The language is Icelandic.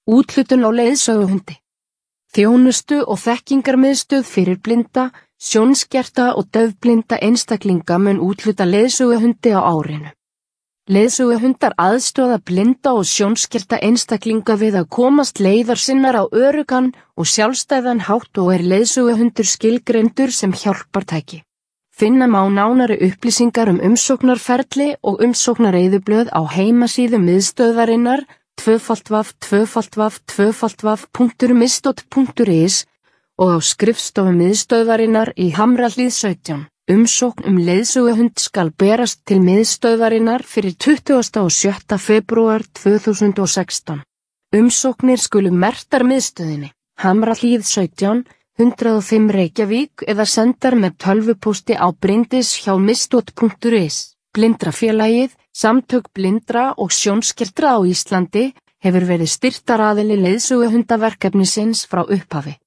Úthlutun á leiðsöguhundi. Þjónustu og þekkingarmiðstöð fyrir blinda, sjónskerta og daufblinda einstaklinga mun úthluta leiðsöguhundi á árinu. Leiðsöguhundar aðstoða blinda og sjónskerta einstaklinga við að komast leiðar sinnar á öruggan og sjálfstæðan hátt og leiðsöguhundur skilgreindur sem hjálpartæki. Finna má nánari upplýsingar umsóknarferli og umsóknareyðublöð á heimasíðu miðstöðvarinnar www.mistot.is og á skrifstofu miðstöðvarinnar í Hamrahlíð 17. Umsókn leiðsöguhund skal berast til miðstöðvarinnar fyrir 26. febrúar 2016. Umsóknir skulu merktar miðstöðinni, Hamrahlíð 17, 105 Reykjavík eða sendar með tölvupósti á bryndis@mistot.is. Blindrafélagið, Samtök blindra og sjónskertra á Íslandi, hefur verið styrktaraðili leiðsöguhundaverkefnisins frá upphafi.